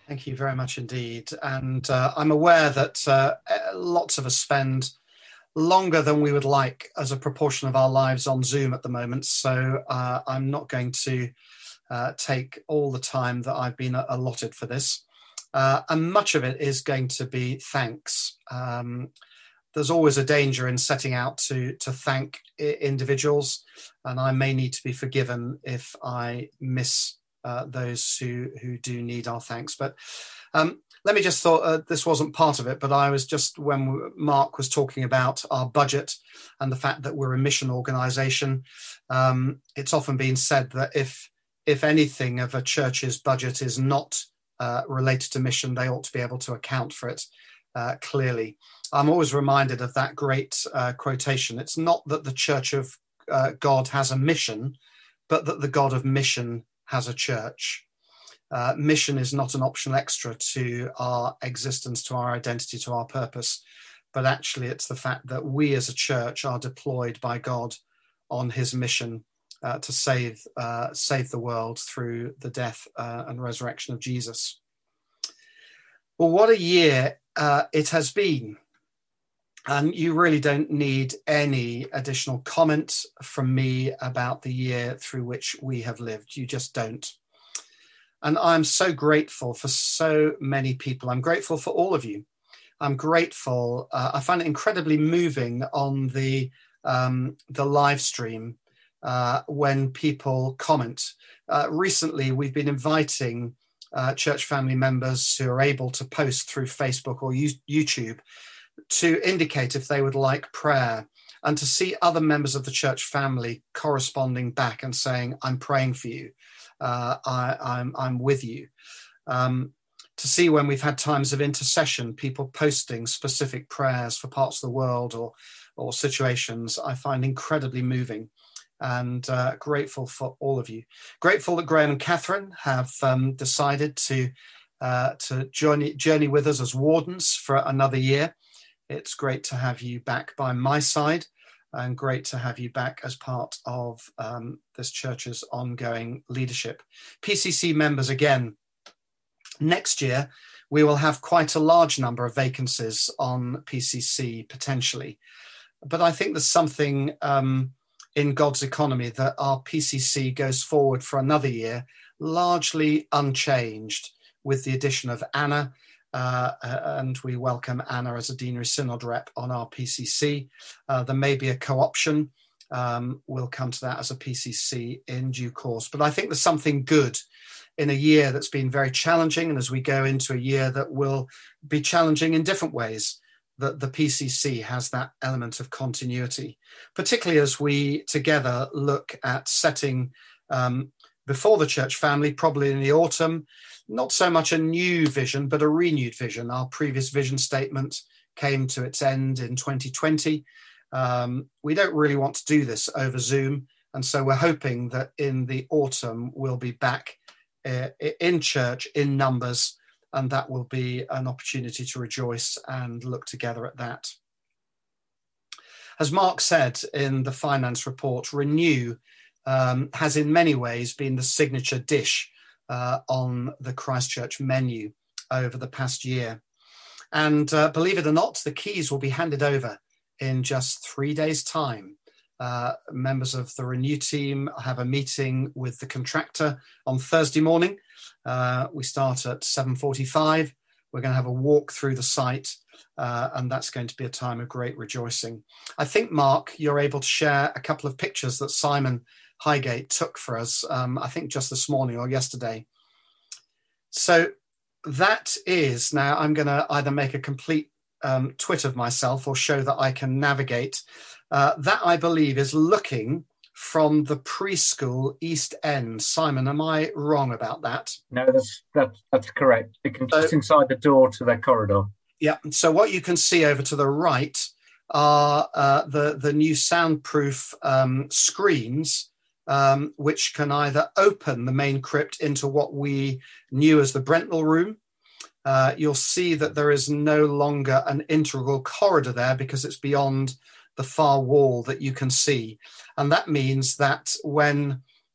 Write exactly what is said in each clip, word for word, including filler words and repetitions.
Thank you very much indeed. And uh, I'm aware that uh, lots of us spend longer than we would like as a proportion of our lives on Zoom at the moment. So uh, I'm not going to uh, take all the time that I've been allotted for this. Uh, and much of it is going to be thanks. Um, there's always a danger in setting out to, to thank individuals, and I may need to be forgiven if I miss Uh, those who who do need our thanks. But um, let me just thought uh, this wasn't part of it, but I was just, when Mark was talking about our budget and the fact that we're a mission organization, um, it's often been said that if if anything of a church's budget is not uh, related to mission, they ought to be able to account for it uh, clearly. I'm always reminded of that great uh, quotation. It's not that the Church of uh, God has a mission, but that the God of mission has a church. Uh, mission is not an optional extra to our existence, to our identity, to our purpose, but actually it's the fact that we as a church are deployed by God on his mission uh, to save uh, save the world through the death uh, and resurrection of Jesus. Well, what a year uh, it has been. And you really don't need any additional comment from me about the year through which we have lived. You just don't. And I'm so grateful for so many people. I'm grateful for all of you. I'm grateful. Uh, I find it incredibly moving on the, um, the live stream uh, when people comment. Uh, recently, we've been inviting uh, church family members who are able to post through Facebook or YouTube to indicate if they would like prayer, and to see other members of the church family corresponding back and saying, I'm praying for you, uh, I, I'm, I'm with you. Um, to see when we've had times of intercession, people posting specific prayers for parts of the world or, or situations, I find incredibly moving, and uh, grateful for all of you. Grateful that Graham and Catherine have um, decided to, uh, to journey, journey with us as wardens for another year. It's great to have you back by my side, and great to have you back as part of um, this church's ongoing leadership. P C C members, again, next year, we will have quite a large number of vacancies on P C C potentially. But I think there's something um, in God's economy that our P C C goes forward for another year, largely unchanged, with the addition of Anna. Uh, and we welcome Anna as a Deanery Synod rep on our P C C. Uh, there may be a co-option. Um, we'll come to that as a P C C in due course. But I think there's something good in a year that's been very challenging, and as we go into a year that will be challenging in different ways, that the P C C has that element of continuity, particularly as we together look at setting um, before the church family, probably in the autumn, not so much a new vision, but a renewed vision. Our previous vision statement came to its end in twenty twenty. Um, we don't really want to do this over Zoom. And so we're hoping that in the autumn, we'll be back uh, in church in numbers, and that will be an opportunity to rejoice and look together at that. As Mark said in the finance report, Renew um, has in many ways been the signature dish Uh, on the Christchurch menu over the past year. And uh, believe it or not, the keys will be handed over in just three days' time. Uh, members of the Renew team have a meeting with the contractor on Thursday morning. Uh, we start at seven forty-five. We're going to have a walk through the site, uh, and that's going to be a time of great rejoicing. I think, Mark, you're able to share a couple of pictures that Simon Highgate took for us, um, I think just this morning or yesterday. So that is, now I'm going to either make a complete um, twit of myself or show that I can navigate. Uh, that, I believe, is looking from the preschool East End. Simon, am I wrong about that? No, that's that's, that's correct. You can just so, inside the door to their corridor. Yeah, so what you can see over to the right are uh, the, the new soundproof um, screens, Um, which can either open the main crypt into what we knew as the Brentnell room. Uh, you'll see that there is no longer an integral corridor there because it's beyond the far wall that you can see. And that means that when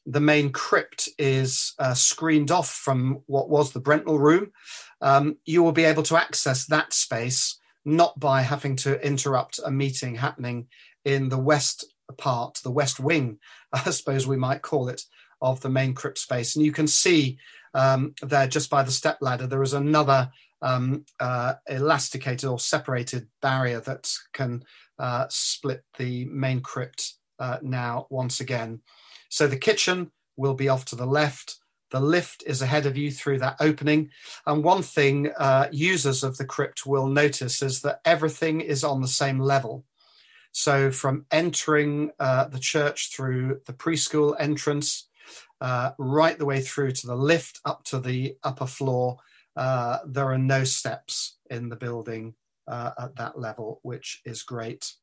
the main crypt is uh, screened off from what was the Brentnall room, um, you will be able to access that space, not by having to interrupt a meeting happening in the west part, the west wing, I suppose we might call it, of the main crypt space. And you can see um, there, just by the step ladder, there is another um, uh, elasticated or separated barrier that can uh, split the main crypt uh, now once again. So the kitchen will be off to the left. The lift is ahead of you through that opening. And one thing uh, users of the crypt will notice is that everything is on the same level. So from entering uh, the church through the preschool entrance, uh, right the way through to the lift up to the upper floor, uh, there are no steps in the building uh, at that level, which is great.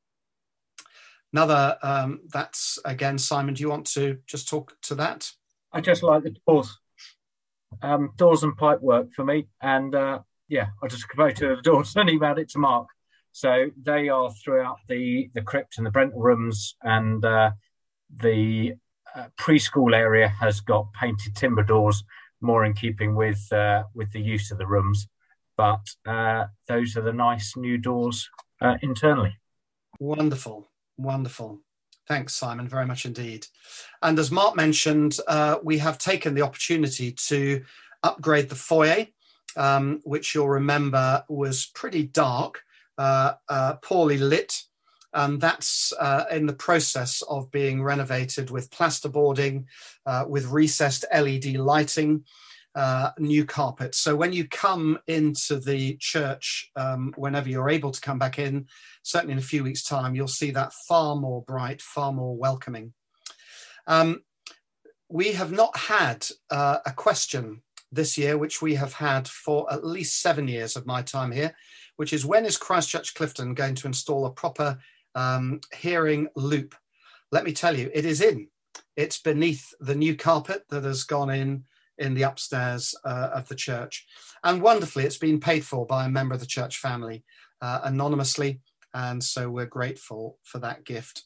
Another, um, that's again, Simon, do you want to just talk to that? I just like the doors. Um, doors and pipe work for me. And uh, yeah, I just go to the doors and emailed it to Mark. So they are throughout the, the crypt and the Brentnall rooms, and uh, the uh, preschool area has got painted timber doors, more in keeping with uh, with the use of the rooms. But uh, those are the nice new doors uh, internally. Wonderful, wonderful. Thanks, Simon, very much indeed. And as Mark mentioned, uh, we have taken the opportunity to upgrade the foyer, um, which you'll remember was pretty dark. Uh, uh, poorly lit, and that's uh, in the process of being renovated with plasterboarding, uh, with recessed L E D lighting, uh, new carpet. So when you come into the church, um, whenever you're able to come back in, certainly in a few weeks' time, you'll see that far more bright, far more welcoming. Um, we have not had uh, a question this year, which we have had for at least seven years of my time here, which is, when is Christchurch Clifton going to install a proper um, hearing loop? Let me tell you, it is in. It's beneath the new carpet that has gone in in the upstairs uh, of the church. And wonderfully, it's been paid for by a member of the church family uh, anonymously. And so we're grateful for that gift.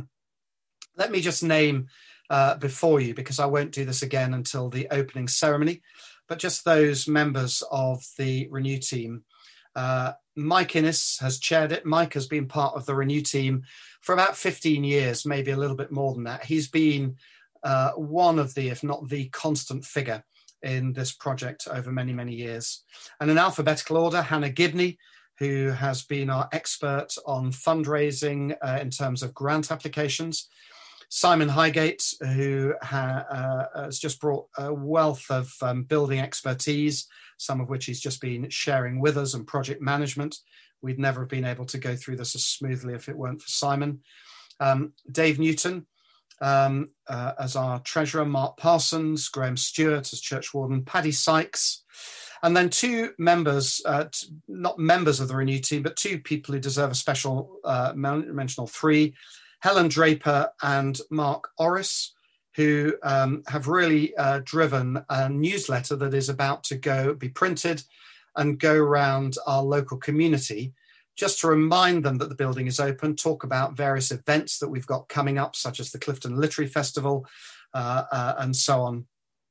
Let me just name uh, before you, because I won't do this again until the opening ceremony, but just those members of the Renew team. Uh, Mike Innes has chaired it. Mike has been part of the Renew team for about fifteen years, maybe a little bit more than that. He's been uh, one of the, if not the constant figure in this project over many, many years. And in alphabetical order, Hannah Gibney, who has been our expert on fundraising uh, in terms of grant applications. Simon Highgate, who ha, uh, has just brought a wealth of um, building expertise, some of which he's just been sharing with us, and project management. We'd never have been able to go through this as smoothly if it weren't for Simon. Um, Dave Newton um, uh, as our treasurer, Mark Parsons, Graham Stewart as church warden, Paddy Sykes, and then two members, uh, t- not members of the Renew team, but two people who deserve a special uh, mention, or three, Helen Draper and Mark Orris, who um, have really uh, driven a newsletter that is about to go be printed and go around our local community, just to remind them that the building is open, talk about various events that we've got coming up, such as the Clifton Literary Festival uh, uh, and so on.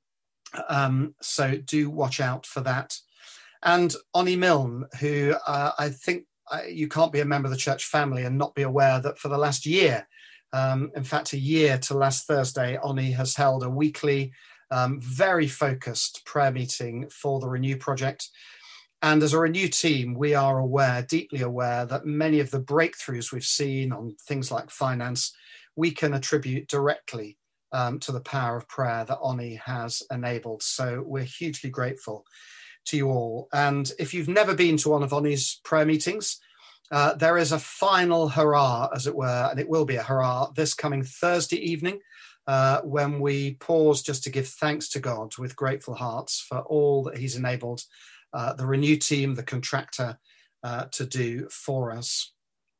Um, so do watch out for that. And Oni Milne, who uh, I think uh, you can't be a member of the church family and not be aware that for the last year, um, in fact, a year to last Thursday, Oni has held a weekly, um, very focused prayer meeting for the Renew project. And as a Renew team, we are aware, deeply aware, that many of the breakthroughs we've seen on things like finance, we can attribute directly um, to the power of prayer that Oni has enabled. So we're hugely grateful to you all. And if you've never been to one of Oni's prayer meetings, uh, there is a final hurrah, as it were, and it will be a hurrah this coming Thursday evening, uh, when we pause just to give thanks to God with grateful hearts for all that he's enabled uh, the Renew team, the contractor, uh, to do for us.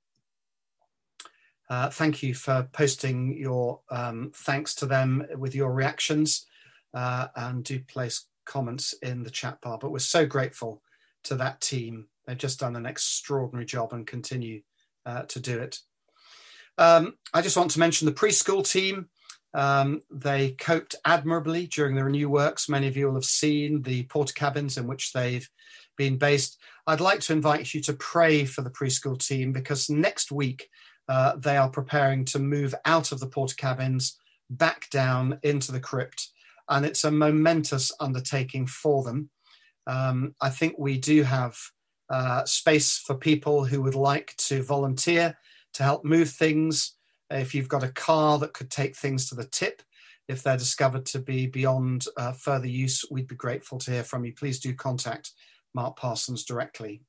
Uh, thank you for posting your um, thanks to them with your reactions, uh, and do place comments in the chat bar. But we're so grateful to that team. They've just done an extraordinary job and continue uh, to do it. Um, I just want to mention the preschool team. Um, they coped admirably during the Renew works. Many of you will have seen the porta cabins in which they've been based. I'd like to invite you to pray for the preschool team, because next week uh, they are preparing to move out of the porta cabins back down into the crypt, and it's a momentous undertaking for them. Um, I think we do have uh, space for people who would like to volunteer to help move things. If you've got a car that could take things to the tip, if they're discovered to be beyond uh, further use, we'd be grateful to hear from you. Please do contact Mark Parsons directly.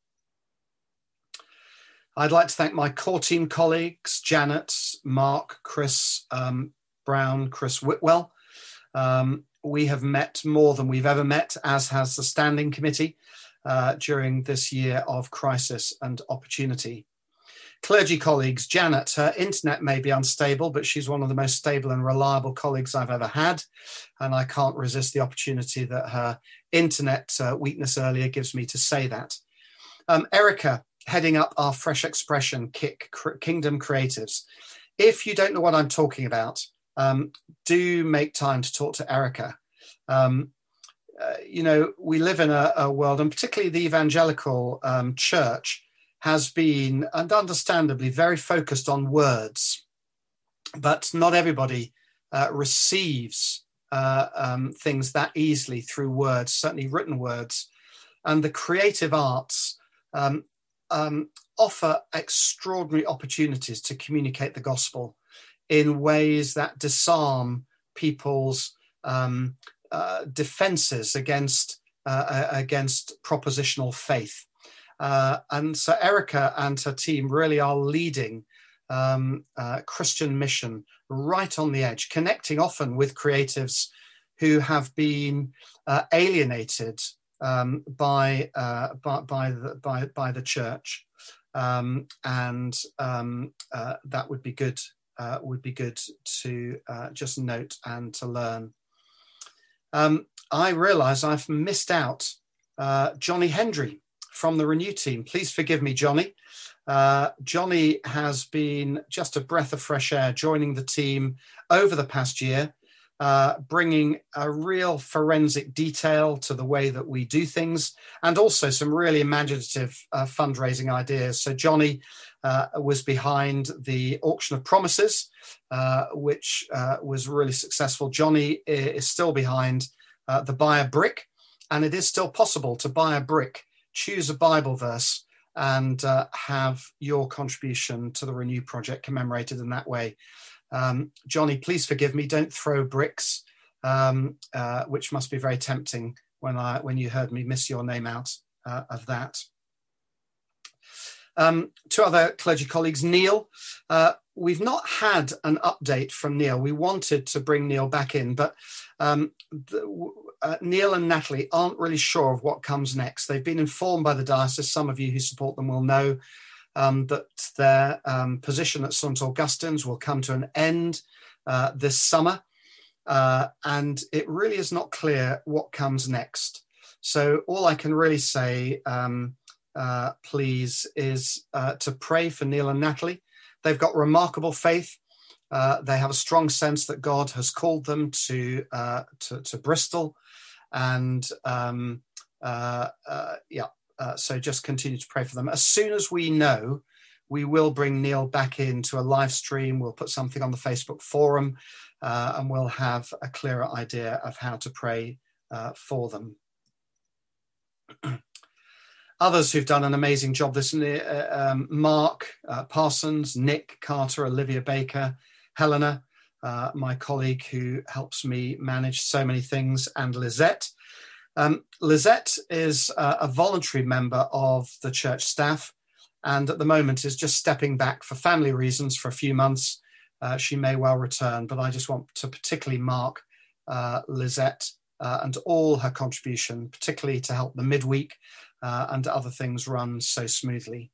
I'd like to thank my core team colleagues, Janet, Mark, Chris um, Brown, Chris Whitwell. Um, we have met more than we've ever met, as has the standing committee uh, during this year of crisis and opportunity. Clergy colleagues, Janet, her internet may be unstable, but she's one of the most stable and reliable colleagues I've ever had. And I can't resist the opportunity that her internet uh, weakness earlier gives me to say that. Um, Erica, heading up our Fresh Expression Kick Kingdom Creatives. If you don't know what I'm talking about, um, do make time to talk to Erica. Um, uh, you know, we live in a, a world, and particularly the evangelical um, church, has been, and understandably, very focused on words, but not everybody uh, receives uh, um, things that easily through words, certainly written words. And the creative arts um, um, offer extraordinary opportunities to communicate the gospel in ways that disarm people's um, uh, defenses against, uh, against propositional faith. Uh, and so Erica and her team really are leading um, uh, Christian mission right on the edge, connecting often with creatives who have been uh, alienated um, by, uh, by, by, the, by, by the church. Um, and um, uh, that would be good, uh, would be good to uh, just note and to learn. Um, I realise I've missed out uh, Johnny Hendry from the Renew team. Please forgive me, Johnny. Uh, Johnny has been just a breath of fresh air joining the team over the past year, uh, bringing a real forensic detail to the way that we do things, and also some really imaginative uh, fundraising ideas. So Johnny uh, was behind the Auction of Promises, uh, which uh, was really successful. Johnny is still behind uh, the Buy a Brick, and it is still possible to buy a brick, choose a Bible verse, and uh, have your contribution to the Renew project commemorated in that way. Um, Johnny, please forgive me. Don't throw bricks, um, uh, which must be very tempting when I when you heard me miss your name out uh, of that. Um, two other clergy colleagues, Neil. Uh, we've not had an update from Neil. We wanted to bring Neil back in, but um, the, uh, Neil and Natalie aren't really sure of what comes next. They've been informed by the diocese. Some of you who support them will know um, that their um, position at Saint Augustine's will come to an end uh, this summer. Uh, and it really is not clear what comes next. So all I can really say, um, uh, please, is uh, to pray for Neil and Natalie. They've got remarkable faith. Uh, they have a strong sense that God has called them to uh, to, to Bristol, and um, uh, uh, yeah. Uh, so just continue to pray for them. As soon as we know, we will bring Neil back into a live stream. We'll put something on the Facebook forum, uh, and we'll have a clearer idea of how to pray uh, for them. Others who've done an amazing job this year, uh, um, Mark uh, Parsons, Nick Carter, Olivia Baker, Helena, uh, my colleague who helps me manage so many things, and Lizette. Um, Lizette is uh, a voluntary member of the church staff, and at the moment is just stepping back for family reasons for a few months. Uh, she may well return, but I just want to particularly mark uh, Lizette uh, and all her contribution, particularly to help the midweek uh, and other things run so smoothly.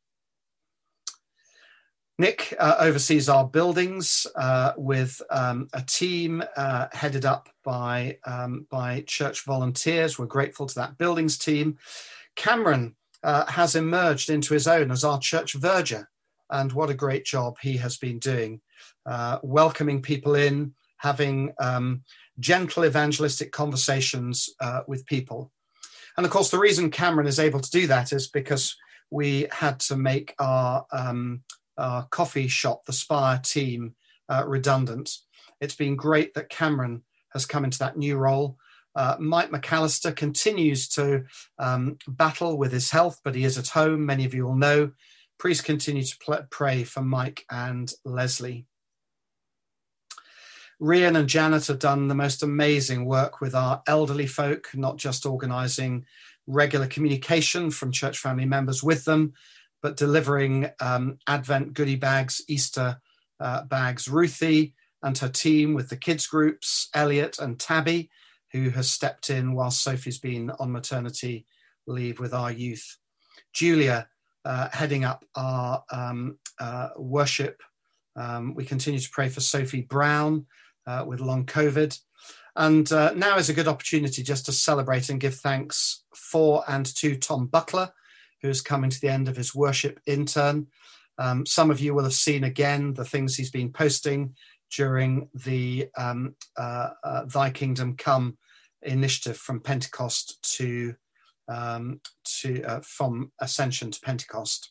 Nick uh, oversees our buildings uh, with um, a team uh, headed up by, um, by church volunteers. We're grateful to that buildings team. Cameron uh, has emerged into his own as our church verger, and what a great job he has been doing, uh, welcoming people in, having um, gentle evangelistic conversations uh, with people. And of course, the reason Cameron is able to do that is because we had to make our, um, our coffee shop, the Spire team, uh, redundant. It's been great that Cameron has come into that new role. Uh, Mike McAllister continues to um, battle with his health, but he is at home. Many of you will know. Please continue to pl- pray for Mike and Leslie. Rian and Janet have done the most amazing work with our elderly folk, not just organising regular communication from church family members with them, but delivering um, Advent goodie bags, Easter uh, bags. Ruthie and her team with the kids groups, Elliot and Tabby, who has stepped in while Sophie's been on maternity leave with our youth. Julia, uh, heading up our um, uh, worship. Um, we continue to pray for Sophie Brown uh, with long COVID. And uh, now is a good opportunity just to celebrate and give thanks for and to Tom Butler, who's coming to the end of his worship intern. Um, some of you will have seen again the things he's been posting during the um, uh, uh, Thy Kingdom Come initiative from Pentecost to, um, to uh, from Ascension to Pentecost.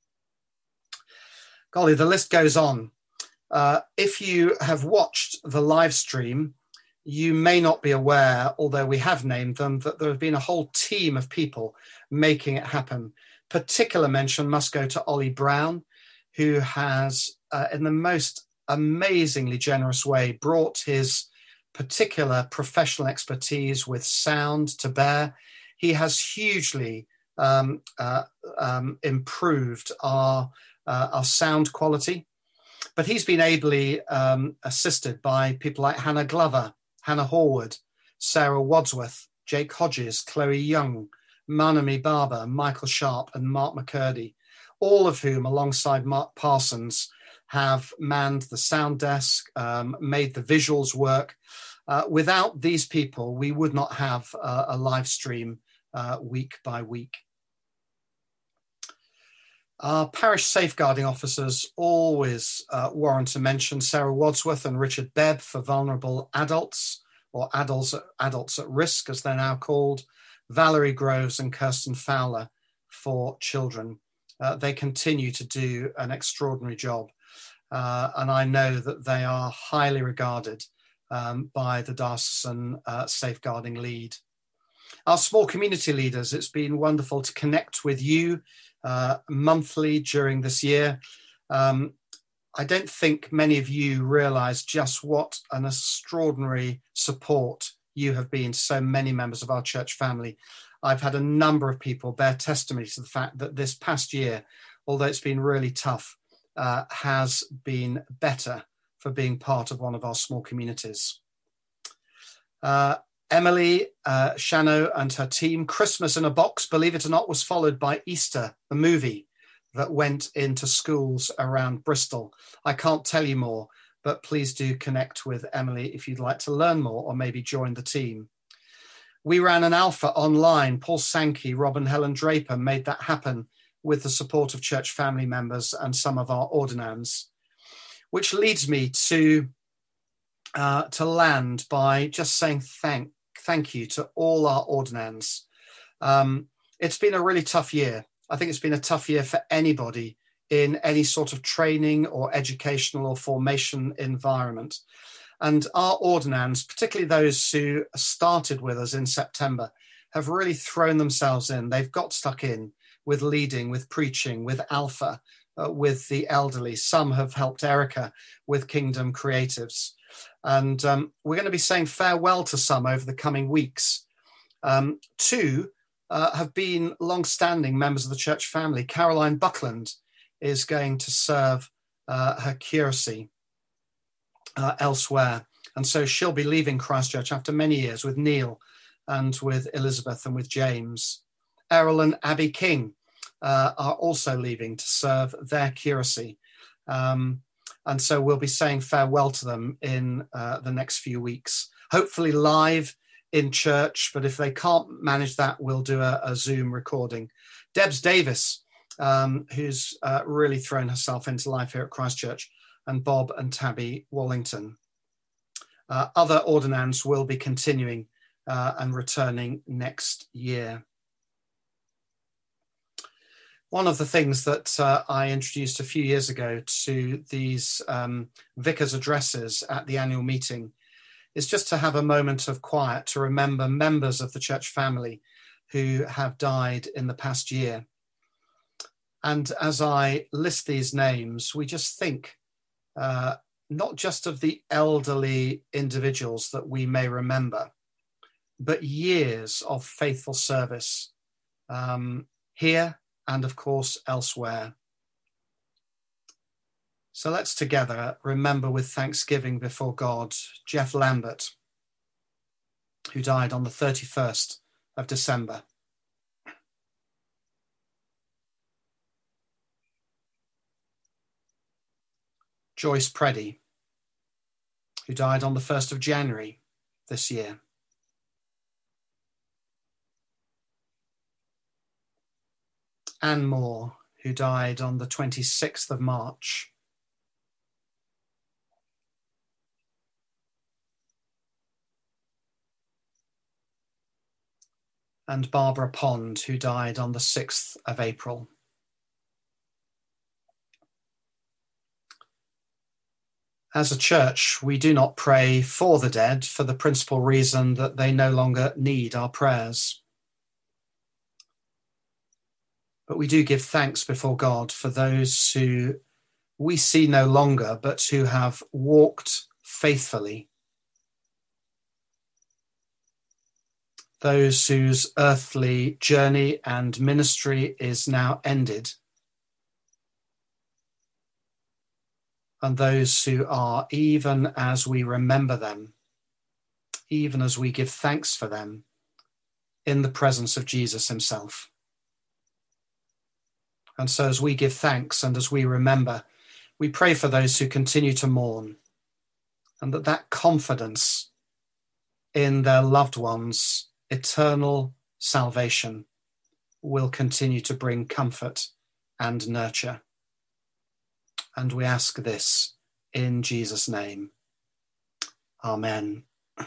Golly, the list goes on. Uh, if you have watched the live stream, you may not be aware, although we have named them, that there have been a whole team of people making it happen. Particular mention must go to Ollie Brown, who has, uh, in the most amazingly generous way, brought his particular professional expertise with sound to bear. He has hugely um, uh, um, improved our, uh, our sound quality, but he's been ably um, assisted by people like Hannah Glover, Hannah Horwood, Sarah Wadsworth, Jake Hodges, Chloe Young, Manami Barber, Michael Sharp, and Mark McCurdy, all of whom, alongside Mark Parsons, have manned the sound desk, um, made the visuals work. Uh, without these people, we would not have uh, a live stream uh, week by week. Our parish safeguarding officers always uh, warrant a mention: Sarah Wadsworth and Richard Bebb for vulnerable adults, or adults, adults at risk, as they're now called, Valerie Groves and Kirsten Fowler for children. Uh, they continue to do an extraordinary job. Uh, and I know that they are highly regarded um, by the diocesan uh, safeguarding lead. Our small community leaders, it's been wonderful to connect with you uh, monthly during this year. Um, I don't think many of you realise just what an extraordinary support you have been to so many members of our church family. I've had a number of people bear testimony to the fact that this past year, although it's been really tough, Uh, has been better for being part of one of our small communities. Uh, Emily uh, Shano and her team, Christmas in a Box, believe it or not, was followed by Easter, the movie that went into schools around Bristol. I can't tell you more, but please do connect with Emily if you'd like to learn more or maybe join the team. We ran an alpha online. Paul Sankey, Rob and Helen Draper made that happen with the support of church family members and some of our ordinands, which leads me to uh, to land by just saying thank thank you to all our ordinands. Um, it's been a really tough year. I think it's been a tough year for anybody in any sort of training or educational or formation environment. And our ordinands, particularly those who started with us in September, have really thrown themselves in. They've got stuck in with leading, with preaching, with Alpha, uh, with the elderly. Some have helped Erica with Kingdom Creatives. And um, we're going to be saying farewell to some over the coming weeks. Um, two uh, have been long-standing members of the church family. Caroline Buckland is going to serve uh, her curacy uh, elsewhere. And so she'll be leaving Christchurch after many years with Neil and with Elizabeth and with James. Errol and Abby King uh, are also leaving to serve their curacy. Um, and so we'll be saying farewell to them in uh, the next few weeks, hopefully live in church, but if they can't manage that, we'll do a, a Zoom recording. Debs Davis, um, who's uh, really thrown herself into life here at Christchurch, and Bob and Tabby Wallington. Uh, other ordinands will be continuing uh, and returning next year. One of the things that uh, I introduced a few years ago to these um, vicars' addresses at the annual meeting is just to have a moment of quiet to remember members of the church family who have died in the past year. And as I list these names, we just think uh, not just of the elderly individuals that we may remember, but years of faithful service um, here and, of course, elsewhere. So let's together remember with thanksgiving before God Jeff Lambert, who died on the thirty-first of December. Joyce Preddy, who died on the first of January this year. Anne Moore, who died on the twenty-sixth of March. And Barbara Pond, who died on the sixth of April. As a church, we do not pray for the dead for the principal reason that they no longer need our prayers. But we do give thanks before God for those who we see no longer, but who have walked faithfully. Those whose earthly journey and ministry is now ended. And those who are, even as we remember them, even as we give thanks for them, in the presence of Jesus himself. And so as we give thanks and as we remember, we pray for those who continue to mourn, and that that confidence in their loved ones' eternal salvation will continue to bring comfort and nurture. And we ask this in Jesus' name. Amen.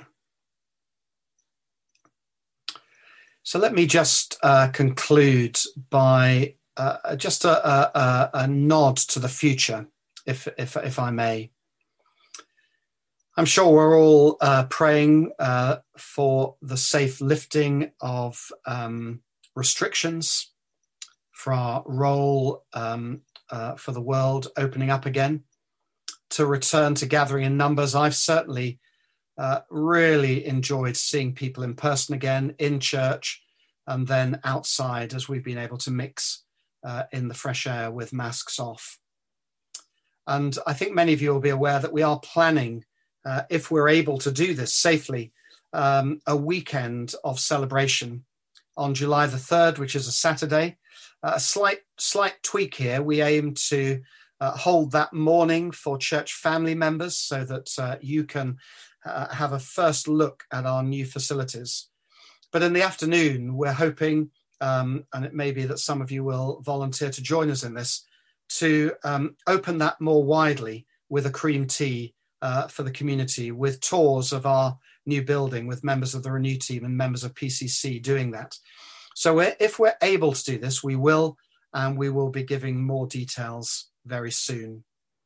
So let me just uh, conclude by uh, just a, a, a nod to the future, if, if, if I may. I'm sure we're all uh, praying uh, for the safe lifting of um, restrictions, for our role um, uh, for the world opening up again, to return to gathering in numbers. I've certainly uh, really enjoyed seeing people in person again, in church, and then outside as we've been able to mix uh, in the fresh air with masks off. And I think many of you will be aware that we are planning, uh, if we're able to do this safely, um, a weekend of celebration on July the third, which is a Saturday. Uh, a slight, slight tweak here. We aim to uh, hold that morning for church family members so that uh, you can uh, have a first look at our new facilities. But in the afternoon, we're hoping, um, and it may be that some of you will volunteer to join us in this, to um, open that more widely with a cream tea uh, for the community, with tours of our new building, with members of the Renew team and members of P C C doing that. So we're, if we're able to do this, we will, and we will be giving more details very soon.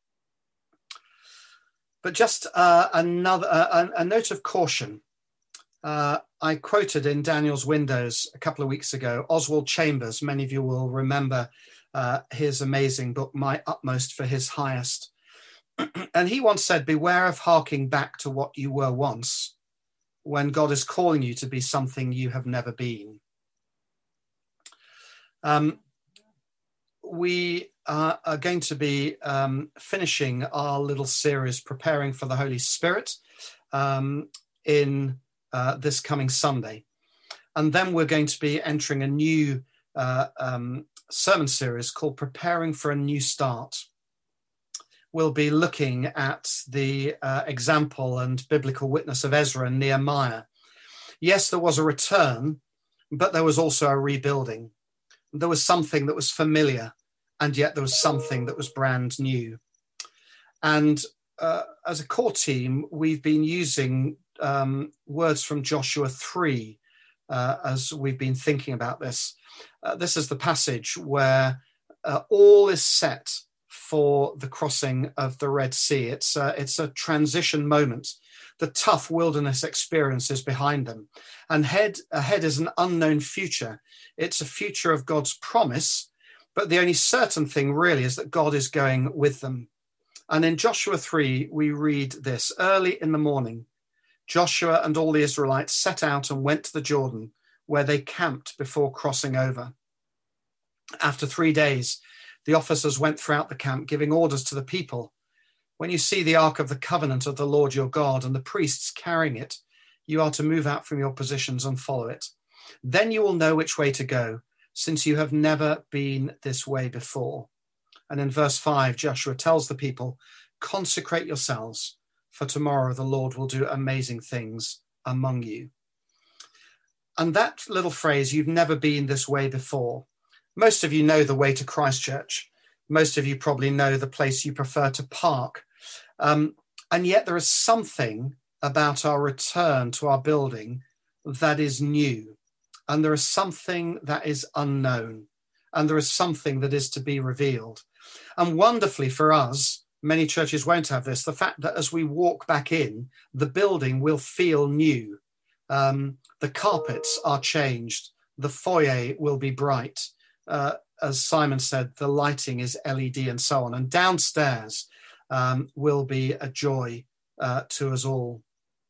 But just uh, another uh, a, a note of caution. Uh, I quoted in Daniel's Windows a couple of weeks ago, Oswald Chambers. Many of you will remember uh, his amazing book, My Utmost for His Highest. And he once said, beware of harking back to what you were once, when God is calling you to be something you have never been. Um, we uh, are going to be um, finishing our little series, Preparing for the Holy Spirit, um, in uh, this coming Sunday. And then we're going to be entering a new uh, um, sermon series called Preparing for a New Start. We'll be looking at the uh, example and biblical witness of Ezra and Nehemiah. Yes, there was a return, but there was also a rebuilding. There was something that was familiar, and yet there was something that was brand new. And uh, as a core team, we've been using um, words from Joshua three uh, as we've been thinking about this. Uh, this is the passage where uh, all is set for the crossing of the Red Sea. It's uh, it's a transition moment. The tough wilderness experience is behind them, and head, ahead is an unknown future. It's a future of God's promise, but the only certain thing really is that God is going with them. And in Joshua three, we read this: early in the morning, Joshua and all the Israelites set out and went to the Jordan, where they camped before crossing over. After three days, the officers went throughout the camp, giving orders to the people. When you see the Ark of the Covenant of the Lord your God and the priests carrying it, you are to move out from your positions and follow it. Then you will know which way to go, since you have never been this way before. And in verse five, Joshua tells the people, consecrate yourselves, for tomorrow the Lord will do amazing things among you. And that little phrase, you've never been this way before. Most of you know the way to Christchurch. Most of you probably know the place you prefer to park. Um, and yet there is something about our return to our building that is new. And there is something that is unknown. And there is something that is to be revealed. And wonderfully for us, many churches won't have this, the fact that as we walk back in, the building will feel new. Um, the carpets are changed. The foyer will be bright. Uh, as Simon said, the lighting is L E D and so on. And downstairs um, will be a joy uh, to us all.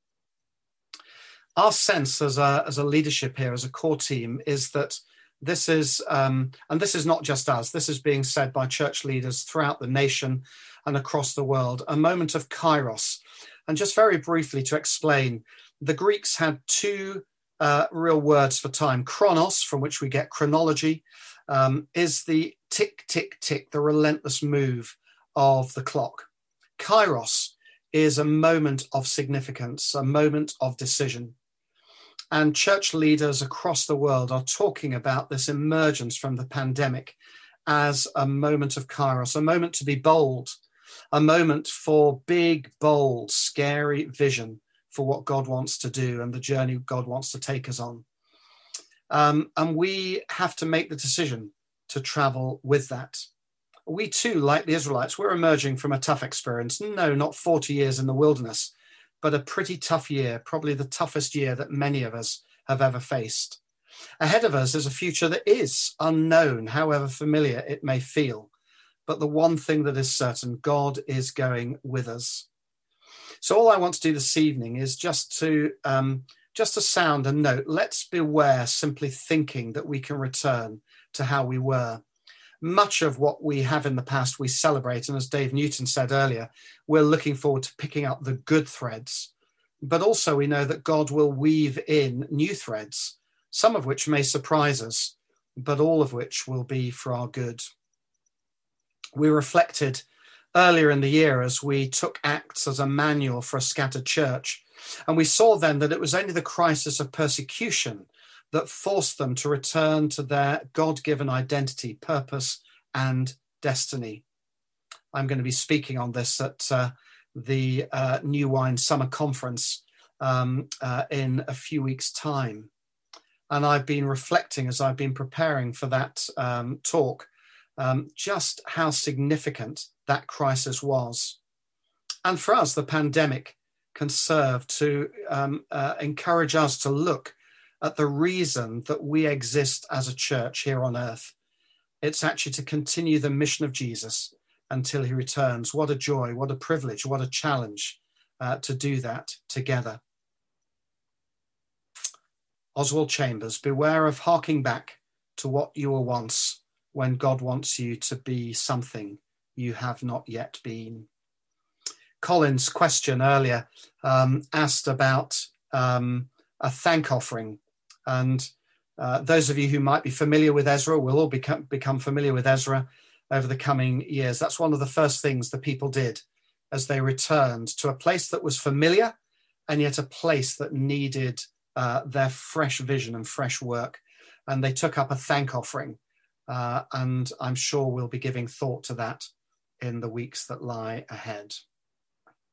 Our sense as a, as a leadership here, as a core team, is that this is, um, and this is not just us, this is being said by church leaders throughout the nation and across the world, a moment of kairos. And just very briefly to explain, the Greeks had two uh, real words for time. Chronos, from which we get chronology, um, is the tick, tick, tick, the relentless move of the clock. Kairos is a moment of significance, a moment of decision. And church leaders across the world are talking about this emergence from the pandemic as a moment of kairos, a moment to be bold, a moment for big, bold, scary vision for what God wants to do and the journey God wants to take us on. Um, and we have to make the decision to travel with that. We too, like the Israelites, we're emerging from a tough experience. No, not forty years in the wilderness, but a pretty tough year, probably the toughest year that many of us have ever faced. Ahead of us is a future that is unknown, however familiar it may feel. But the one thing that is certain, God is going with us. So all I want to do this evening is just to um, just to sound a note. Let's beware simply thinking that we can return to how we were. Much of what we have in the past we celebrate, and as Dave Newton said earlier, we're looking forward to picking up the good threads. But also we know that God will weave in new threads, some of which may surprise us, but all of which will be for our good. We reflected earlier in the year as we took Acts as a manual for a scattered church, and we saw then that it was only the crisis of persecution that forced them to return to their God-given identity, purpose, and destiny. I'm going to be speaking on this at uh, the uh, New Wine Summer Conference um, uh, in a few weeks' time. And I've been reflecting as I've been preparing for that um, talk, um, just how significant that crisis was. And for us, the pandemic can serve to um, uh, encourage us to look at the reason that we exist as a church here on earth. It's actually to continue the mission of Jesus until he returns. What a joy, what a privilege, what a challenge uh, to do that together. Oswald Chambers, beware of harking back to what you were once when God wants you to be something you have not yet been. Colin's question earlier um, asked about um, a thank offering. And uh, those of you who might be familiar with Ezra will all become, become familiar with Ezra over the coming years. That's one of the first things the people did as they returned to a place that was familiar and yet a place that needed uh, their fresh vision and fresh work. And they took up a thank offering. Uh, and I'm sure we'll be giving thought to that in the weeks that lie ahead.